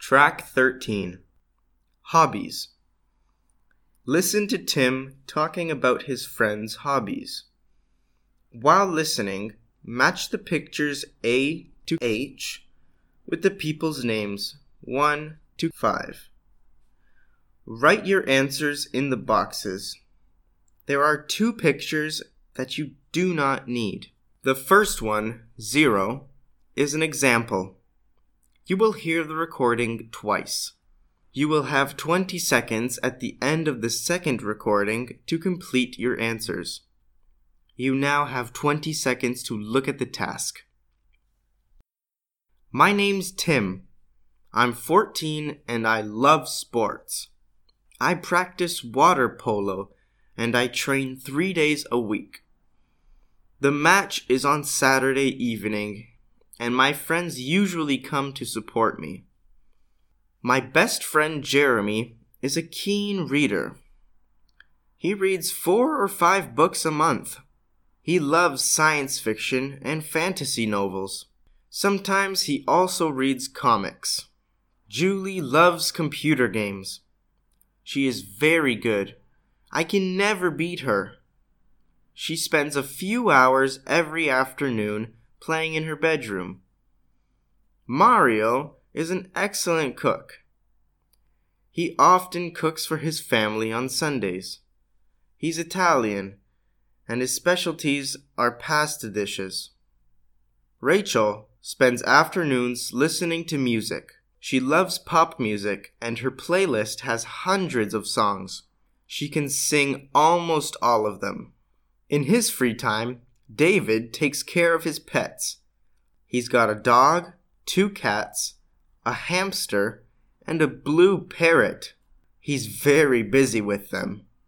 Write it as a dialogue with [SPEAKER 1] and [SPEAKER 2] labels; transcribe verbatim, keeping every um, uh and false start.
[SPEAKER 1] Track thirteen. Hobbies. Listen to Tim talking about his friends' hobbies. While listening, match the pictures A to H with the people's names one to five. Write your answers in the boxes. There are two pictures that you do not need. The first one, zero, is an example. You will hear the recording twice. You will have twenty seconds at the end of the second recording to complete your answers. You now have twenty seconds to look at the task. My name's Tim. I'm fourteen and I love sports. I practice water polo and I train three days a week. The match is on Saturday evening, and my friends usually come to support me. My best friend Jeremy is a keen reader. He reads four or five books a month. He loves science fiction and fantasy novels. Sometimes he also reads comics. Julie loves computer games. She is very good. I can never beat her. She spends a few hours every afternoon playing in her bedroom. Mario is an excellent cook. He often cooks for his family on Sundays. He's Italian, and his specialties are pasta dishes. Rachel spends afternoons listening to music. She loves pop music, and her playlist has hundreds of songs. She can sing almost all of them. In his free time, David takes care of his pets. He's got a dog, two cats, a hamster, and a blue parrot. He's very busy with them.